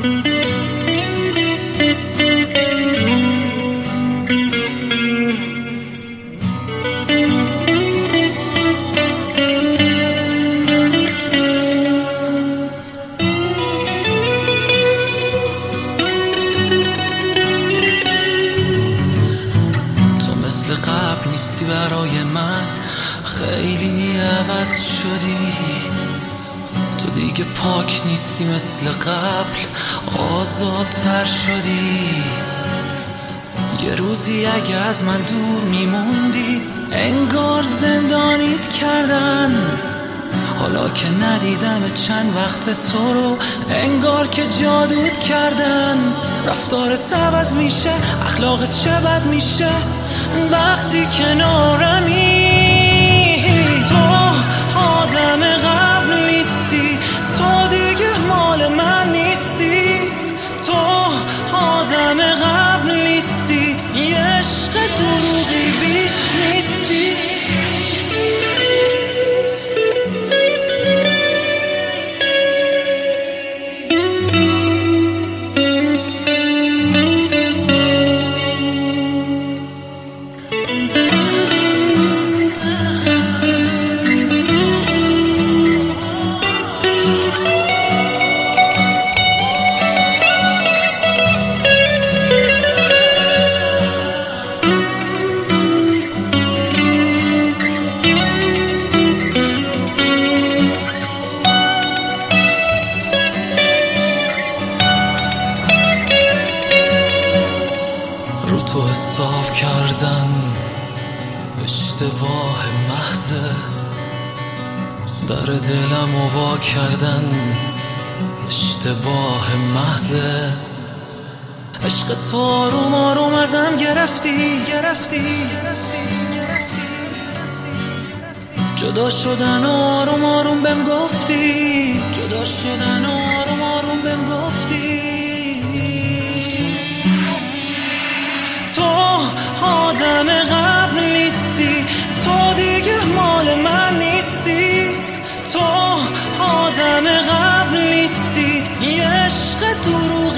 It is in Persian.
نیستی برای من، خیلی عوض شدی. تو دیگه پاک نیستی مثل قبل، آزادتر شدی. یه روزی اگه از من دور میموندی انگار زندانیت کردن. حالا که ندیدم چند وقت تو رو انگار که جادوت کردن. رفتارت عوض میشه، اخلاقت چه بد میشه وقتی کنارمی. تو آدم قبل نیستی، تو دیگه مال من نیستی. تو آدم قبل نیستی، یه عشق دروغی بیش نیستی. رو تو حساب کردن اشتباه محضه، در دلم وا کردن اشتباه محضه. عشق تو آروم آروم ازم گرفتی. جدا شدن آروم آروم بهم گفتی، جدا شدن آروم آروم بهم گفتی. تو آدم قبل نیستی، تو دیگه مال من نیستی. تو آدم قبل نیستی، یه عشق دروغ